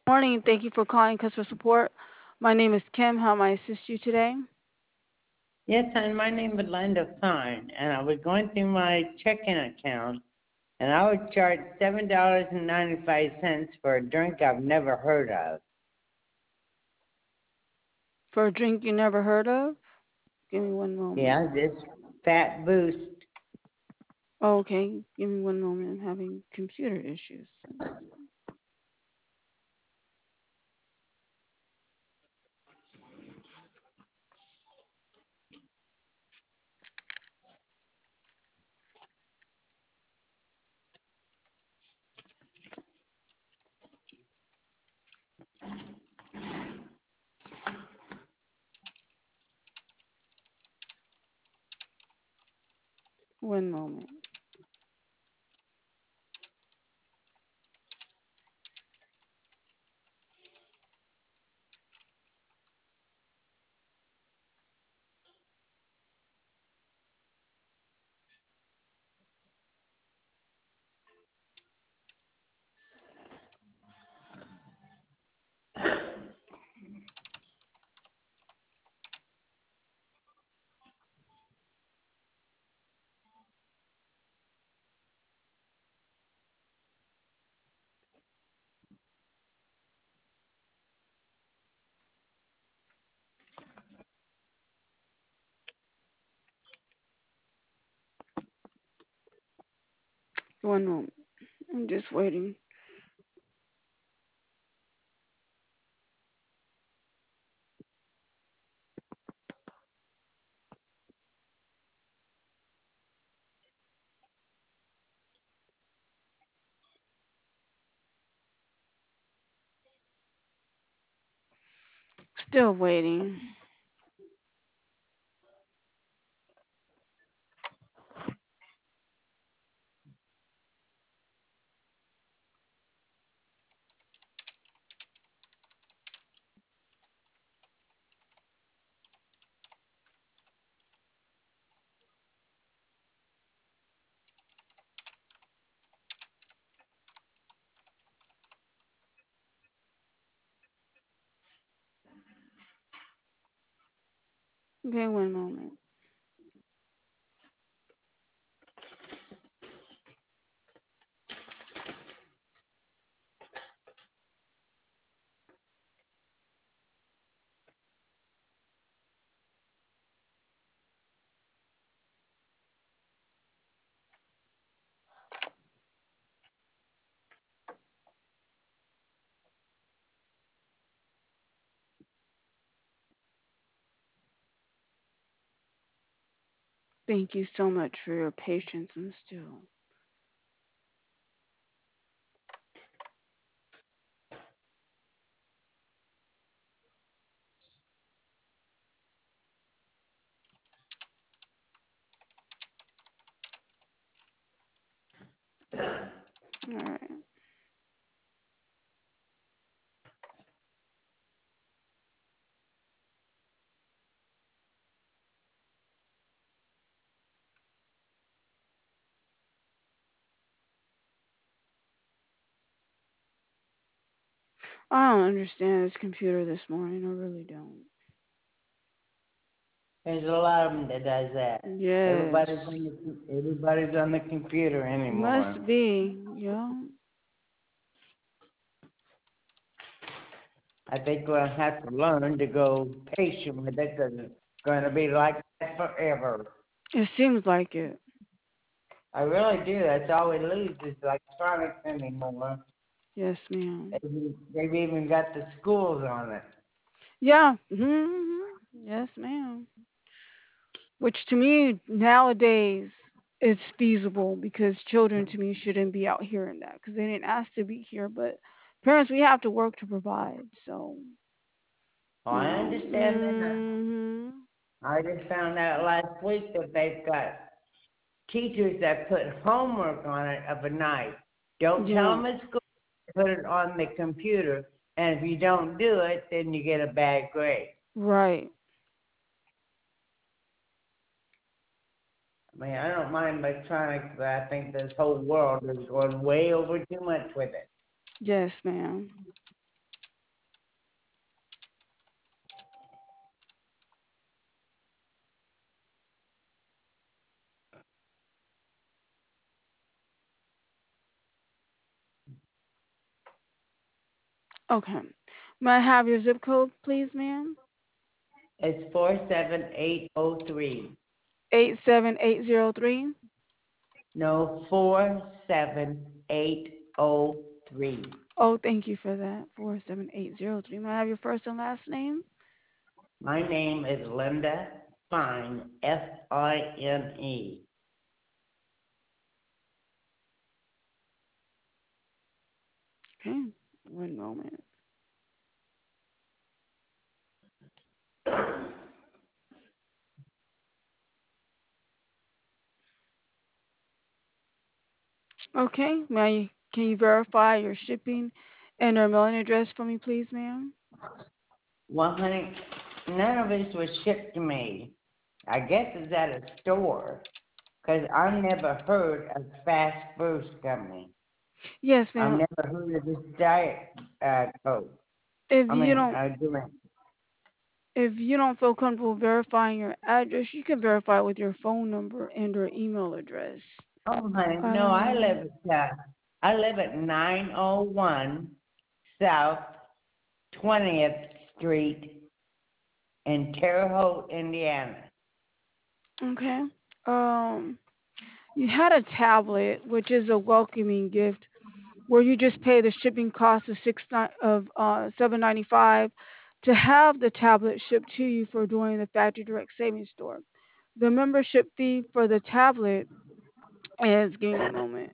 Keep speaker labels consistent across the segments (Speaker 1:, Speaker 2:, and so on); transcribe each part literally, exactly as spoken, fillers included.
Speaker 1: Morning. Thank you for calling customer support. My name is Kim. How may I assist you today?
Speaker 2: Yes, and my name is Linda Fine, and I was going through my checking account, and I was charged seven dollars and ninety-five cents for a drink I've never heard of.
Speaker 1: For a drink you never heard of? Give me one moment.
Speaker 2: Yeah, this Fat Boost.
Speaker 1: Oh, okay. Give me one moment. I'm having computer issues. One moment. One moment. I'm just waiting. Still waiting. Okay, one moment. Thank you so much for your patience. I'm still. All right. I don't understand this computer this morning. I really don't.
Speaker 2: There's a lot of them that does that.
Speaker 1: Yes.
Speaker 2: Everybody's on the, everybody's on the computer anymore.
Speaker 1: Must be. Yeah.
Speaker 2: I think we'll have to learn to go patient with it because it's going to be like that forever.
Speaker 1: It seems like it.
Speaker 2: I really do. That's all we lose is electronics anymore.
Speaker 1: Yes, ma'am.
Speaker 2: They've, they've even got the schools on it.
Speaker 1: Yeah. hmm Yes, ma'am. Which to me nowadays is feasible because children to me shouldn't be out hearing that because they didn't ask to be here. But parents, we have to work to provide. So
Speaker 2: Oh,
Speaker 1: you
Speaker 2: I
Speaker 1: know.
Speaker 2: understand that.
Speaker 1: hmm
Speaker 2: I just found out last week that they've got teachers that put homework on it of a night. Don't tell
Speaker 1: Yeah.
Speaker 2: them at school. Put it on the computer, and if you don't do it, then you get a bad grade.
Speaker 1: Right.
Speaker 2: I mean, I don't mind electronics, but I think this whole world is going way over too much with it.
Speaker 1: Yes, ma'am. Okay. May I have your zip code, please, ma'am?
Speaker 2: It's four seven eight oh three.
Speaker 1: Eight seven eight zero three.
Speaker 2: No, four seven eight oh three.
Speaker 1: Oh, thank you for that. Four seven eight zero three. May I have your first and last name?
Speaker 2: My name is Linda Fine, F I N E.
Speaker 1: Okay. One moment. Okay. May I, can you verify your shipping and or mailing address for me, please, ma'am?
Speaker 2: Well, honey, none of this was shipped to me. I guess it's at a store, because I've never heard of Fast Foods Company.
Speaker 1: Yes,
Speaker 2: I've
Speaker 1: ma'am.
Speaker 2: never heard of this Diet uh, Coke.
Speaker 1: If
Speaker 2: I
Speaker 1: you
Speaker 2: mean,
Speaker 1: don't
Speaker 2: uh, doing.
Speaker 1: if you don't feel comfortable verifying your address, you can verify with your phone number and or email address.
Speaker 2: Oh, honey, no, I
Speaker 1: Um,
Speaker 2: live at uh, I live at nine oh one South twentieth Street in Terre Haute, Indiana.
Speaker 1: okay. Um, you had a tablet, which is a welcoming gift, where you just pay the shipping cost of six ni- of uh seven ninety five to have the tablet shipped to you for doing the factory direct savings store. The membership fee for the tablet is, give me a moment.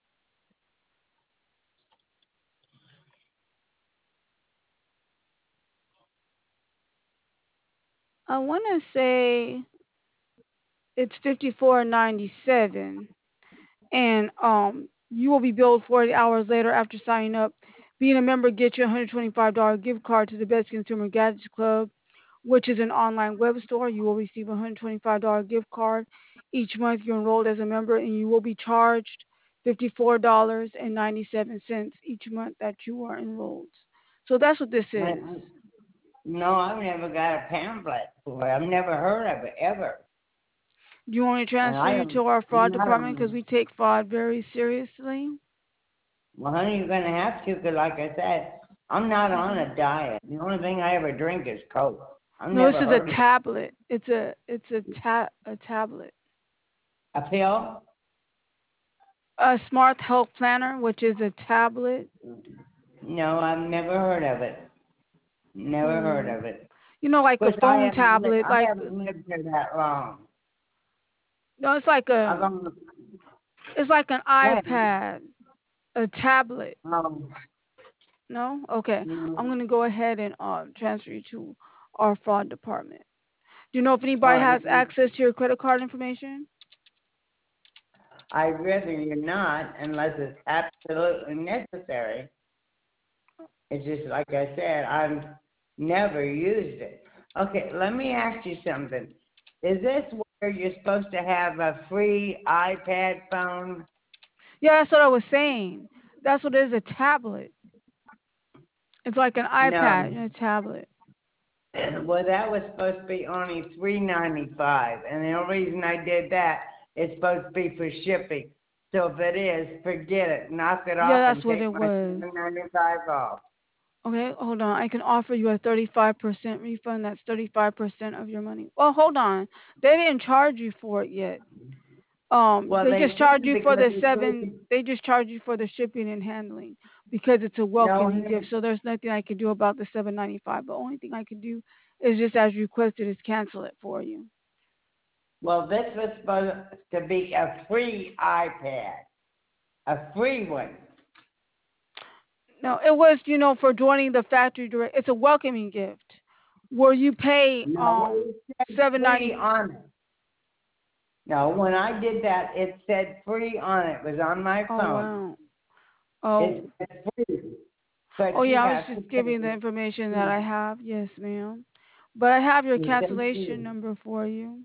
Speaker 1: I want to say it's fifty four ninety seven, and um you will be billed forty hours later after signing up. Being a member gets you a one hundred twenty-five dollars gift card to the Best Consumer Gadgets Club, which is an online web store. You will receive a one hundred twenty-five dollars gift card each month you're enrolled as a member, and you will be charged fifty-four dollars and ninety-seven cents each month that you are enrolled. So that's what this
Speaker 2: I,
Speaker 1: is.
Speaker 2: I, no, I've never got a pamphlet for it. I've never heard of it ever.
Speaker 1: Do you want me to
Speaker 2: And
Speaker 1: transfer
Speaker 2: I
Speaker 1: you
Speaker 2: am
Speaker 1: to our fraud
Speaker 2: not
Speaker 1: department
Speaker 2: on.
Speaker 1: because we take fraud very seriously?
Speaker 2: Well, honey, you're going to have to, because like I said, I'm not on
Speaker 1: Hmm.
Speaker 2: a diet. The only thing I ever drink is Coke. I've
Speaker 1: No, this
Speaker 2: never
Speaker 1: is a
Speaker 2: heard of it.
Speaker 1: tablet. It's a it's a ta- a tablet.
Speaker 2: A pill?
Speaker 1: A smart health planner, which is a tablet.
Speaker 2: No, I've never heard of it. Never heard
Speaker 1: Hmm.
Speaker 2: of it.
Speaker 1: You know, like
Speaker 2: Of
Speaker 1: a
Speaker 2: course, I
Speaker 1: phone
Speaker 2: haven't, li-
Speaker 1: tablet.
Speaker 2: I
Speaker 1: Like
Speaker 2: haven't lived here that long.
Speaker 1: no, it's like
Speaker 2: I've
Speaker 1: a
Speaker 2: only,
Speaker 1: it's like an
Speaker 2: go ahead.
Speaker 1: iPad, a tablet.
Speaker 2: Um,
Speaker 1: No, okay.
Speaker 2: mm,
Speaker 1: I'm gonna go ahead and um transfer you to our fraud department. Do you know if
Speaker 2: all
Speaker 1: anybody
Speaker 2: right.
Speaker 1: has access to your credit card information?
Speaker 2: I'd rather you not, unless it's absolutely necessary. It's just like I said, I've never used it. Okay, let me ask you something. Is this where you're supposed to have a free iPad phone?
Speaker 1: Yeah, that's what I was saying. That's what it is, a tablet. It's like an iPad
Speaker 2: No.
Speaker 1: and a tablet.
Speaker 2: Well, that was supposed to be only three ninety five, and the only reason I did that is supposed to be for shipping. So if it is, forget it. Knock it
Speaker 1: Yeah,
Speaker 2: off
Speaker 1: that's
Speaker 2: and
Speaker 1: what
Speaker 2: take
Speaker 1: it
Speaker 2: my
Speaker 1: was.
Speaker 2: seven ninety five off.
Speaker 1: Okay, hold on. I can offer you a thirty-five percent refund. That's thirty-five percent of your money. Well, hold on. They didn't charge you for it yet. Um,
Speaker 2: Well,
Speaker 1: they
Speaker 2: they
Speaker 1: just charge
Speaker 2: didn't
Speaker 1: you for
Speaker 2: because
Speaker 1: the
Speaker 2: it's
Speaker 1: seven.
Speaker 2: really
Speaker 1: They just charge you for the shipping and handling because it's a welcoming
Speaker 2: no.
Speaker 1: gift. So there's nothing I can do about the seven ninety-five. The only thing I can do is just as requested is cancel it for you.
Speaker 2: Well, this was supposed to be a free iPad, a free one.
Speaker 1: No, it was you know for joining the factory direct. It's a welcoming gift where you pay
Speaker 2: No,
Speaker 1: um
Speaker 2: it said
Speaker 1: seven
Speaker 2: free
Speaker 1: ninety.
Speaker 2: on it. No, when I did that, it said free on it. It was on my
Speaker 1: Oh
Speaker 2: phone.
Speaker 1: wow. Oh.
Speaker 2: It said free, but
Speaker 1: Oh
Speaker 2: you
Speaker 1: yeah, I was
Speaker 2: have to
Speaker 1: just giving the
Speaker 2: pay.
Speaker 1: information that I have. Yes, ma'am. But I have your
Speaker 2: It said
Speaker 1: cancellation
Speaker 2: free.
Speaker 1: number for you.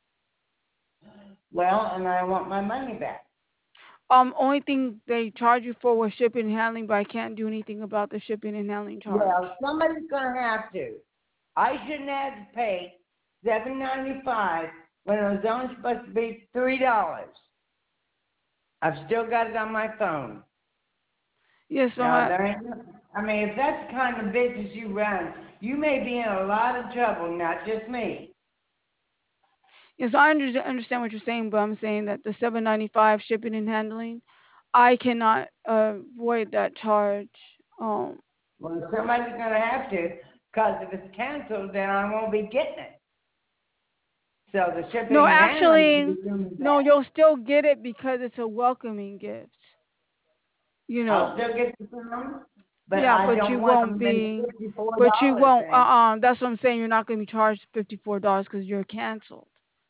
Speaker 2: Well, and I want my money back.
Speaker 1: Um, only thing they charge you for was shipping and handling, but I can't do anything about the shipping and handling charge.
Speaker 2: Well, somebody's gonna have to. I shouldn't have to pay seven ninety five when it was only supposed to be three dollars. I've still got it on my phone.
Speaker 1: Yes, ma'am.
Speaker 2: No,
Speaker 1: I,
Speaker 2: there ain't. no- I mean, if that's the kind of business you run, you may be in a lot of trouble, not just me.
Speaker 1: yes, I under, understand what you're saying, but I'm saying that the seven ninety-five shipping and handling, I cannot uh, avoid that charge. Um,
Speaker 2: Well, somebody's going to have to, because if it's canceled, then I won't be getting it. So the
Speaker 1: no,
Speaker 2: shipping and handling will
Speaker 1: actually,
Speaker 2: be doing
Speaker 1: no,
Speaker 2: that.
Speaker 1: you'll still get it because it's a welcoming gift. You
Speaker 2: I'll
Speaker 1: know.
Speaker 2: still get the phone, but
Speaker 1: Yeah,
Speaker 2: I
Speaker 1: but you
Speaker 2: don't want
Speaker 1: won't
Speaker 2: them in
Speaker 1: be.
Speaker 2: fifty-four
Speaker 1: But you
Speaker 2: dollars
Speaker 1: won't. Uh,
Speaker 2: thing.
Speaker 1: uh That's what I'm saying. You're not going to be charged fifty-four dollars because you're canceled.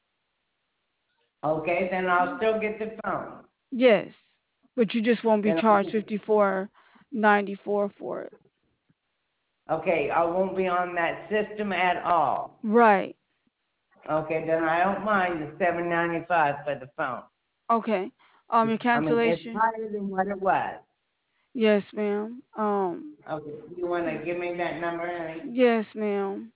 Speaker 2: Okay, then I'll still get the phone.
Speaker 1: Yes, but you just won't be
Speaker 2: Then
Speaker 1: charged
Speaker 2: I'll,
Speaker 1: fifty-four ninety-four for it.
Speaker 2: okay, I won't be on that system at all.
Speaker 1: Right.
Speaker 2: Okay, then I don't mind the seven ninety-five for the phone.
Speaker 1: Okay. Um, your
Speaker 2: I mean, it's
Speaker 1: cancellation.
Speaker 2: higher than what it was.
Speaker 1: Yes, ma'am. Um,
Speaker 2: Okay, you want to give me that number, honey?
Speaker 1: yes, ma'am.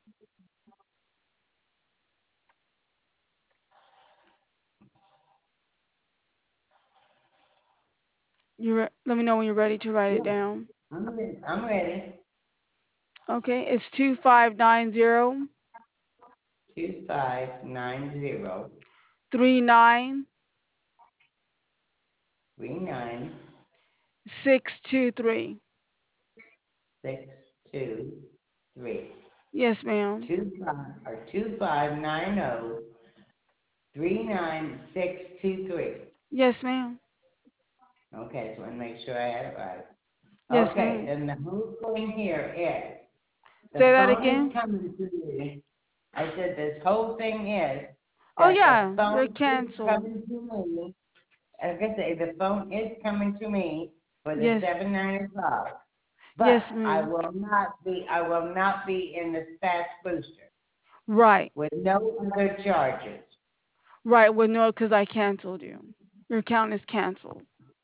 Speaker 1: You re- let me know when you're ready to write
Speaker 2: Yeah,
Speaker 1: it down.
Speaker 2: I'm ready. I'm ready.
Speaker 1: Okay, it's two five nine zero
Speaker 2: Two five nine zero
Speaker 1: three nine
Speaker 2: three nine
Speaker 1: six two three.
Speaker 2: six two three.
Speaker 1: Yes, ma'am.
Speaker 2: Two five or two five nine zero three nine six two three.
Speaker 1: Yes, ma'am.
Speaker 2: Okay, so I want to make sure I had it right.
Speaker 1: Yes,
Speaker 2: Okay,
Speaker 1: ma'am.
Speaker 2: then the whole thing here is the
Speaker 1: Say that
Speaker 2: phone is
Speaker 1: again.
Speaker 2: coming to me. I said this whole thing is
Speaker 1: Oh
Speaker 2: that the
Speaker 1: yeah, you're
Speaker 2: phone is
Speaker 1: canceled.
Speaker 2: coming to me. Like I say, the phone is coming to me for the
Speaker 1: Yes.
Speaker 2: seven ninety five.
Speaker 1: Yes,
Speaker 2: But I
Speaker 1: ma'am.
Speaker 2: will not be I will not be in the fast booster
Speaker 1: Right.
Speaker 2: with no other charges.
Speaker 1: Right. Well, no, because I canceled you. Your account is canceled.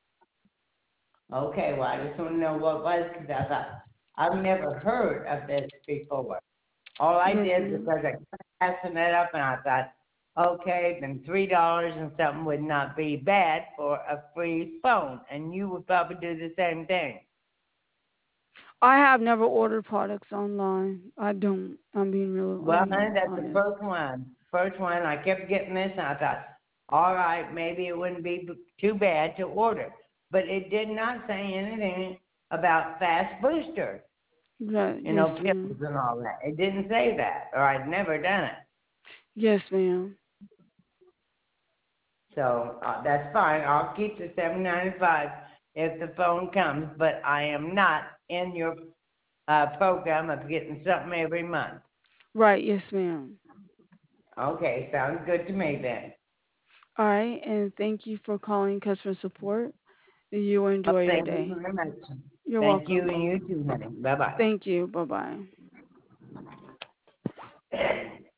Speaker 2: Okay, well I just want to know what was because I thought I've never heard of this before. All I
Speaker 1: Yes,
Speaker 2: did
Speaker 1: ma'am.
Speaker 2: because I kept passing it up and I thought, okay, then three dollars and something would not be bad for a free phone, and you would probably do the same thing.
Speaker 1: I have never ordered products online. I don't. I'm being real. I'm
Speaker 2: Well, honey,
Speaker 1: being
Speaker 2: that's the
Speaker 1: honest.
Speaker 2: first one. First one, I kept getting this, and I thought, all right, maybe it wouldn't be b- too bad to order. But it did not say anything about fast booster,
Speaker 1: Right.
Speaker 2: you
Speaker 1: Yes,
Speaker 2: know,
Speaker 1: ma'am.
Speaker 2: pills and all that. It didn't say that, or I'd never done it.
Speaker 1: Yes, ma'am.
Speaker 2: So uh, that's fine. I'll keep the seven ninety five if the phone comes, but I am not in your uh, program of getting something every month.
Speaker 1: Right. Yes, ma'am.
Speaker 2: Okay, sounds good to me then.
Speaker 1: All right. And thank you for calling customer support. You
Speaker 2: Well,
Speaker 1: enjoy your
Speaker 2: thank you
Speaker 1: day.
Speaker 2: very much.
Speaker 1: You're
Speaker 2: Thank you,
Speaker 1: welcome.
Speaker 2: and you too, honey. Bye
Speaker 1: Thank you. Bye bye.
Speaker 2: bye.